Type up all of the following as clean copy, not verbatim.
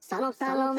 سلام سلام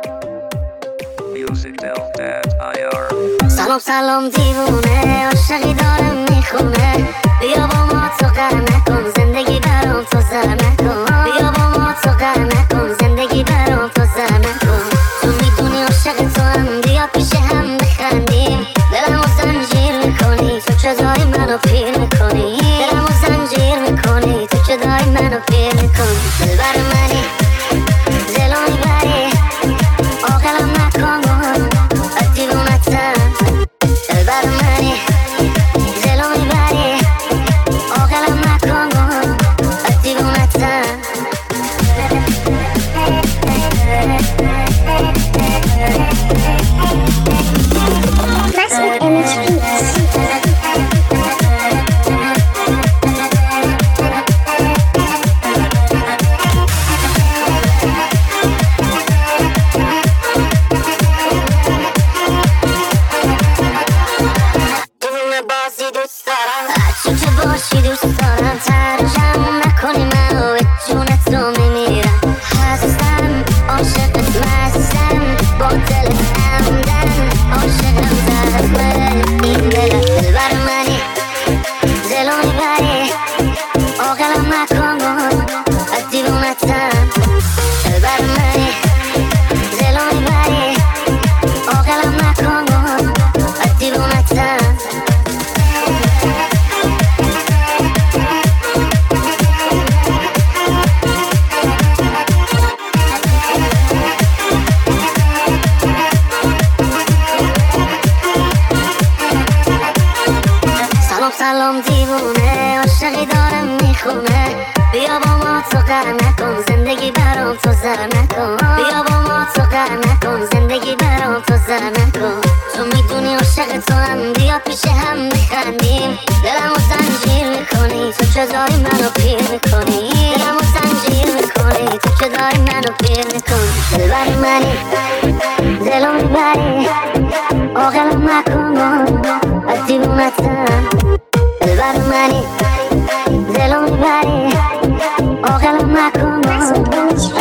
Music.ir سلام سلام دیوونه عاشقی دارم میخونه بیا با ما تو قهر نکن زندگی برام تو زر نکن بیا با ما تو قهر نکن زندگی برام تو زر نکن تو میدونی عاشق تو هم بیا پیش هم بخندیم دلمو زنجیر میکنی تو چه داری منو پیر میکنی دلمو زنجیر میکنی تو چه داری منو پیر میکنی دلبر منی دلو میبری عاقلم نکن از دیوونتم دلبر منی دلو میبری عاقلم نکن از دیوونتم Massive in the streets. دیوونه بازی دوست دارم هرچی که باشی دوست دارم ترجم نکنی منو به جونت رو میمیرم هستم عاشقت مستم با دلت همدم عاشقم زخمه این دلت دلبر منی دلو میبری عاقلم نکن از دیوونتم دلبر منی دلو میبری عاقلم نکن از دیوونتم سلام سلام دیوونه عاشقی دارم میخونه بیا با ما تو قهر نکن زندگی برام تو زر نکن بیا با ما تو قهر نکن زندگی برام تو زر نکن تو میدونی عاشق تو هم بیا پیش هم بخندیم دلمو زنجیر میکنی تو چه داری منو پیر میکنی دلمو زنجیر میکنی تو چه داری منو پیر میکنی دلبر منی دلو میبری عاقلم نکن از دیوونتم دلبر منی دلو میبری عاقلم نکن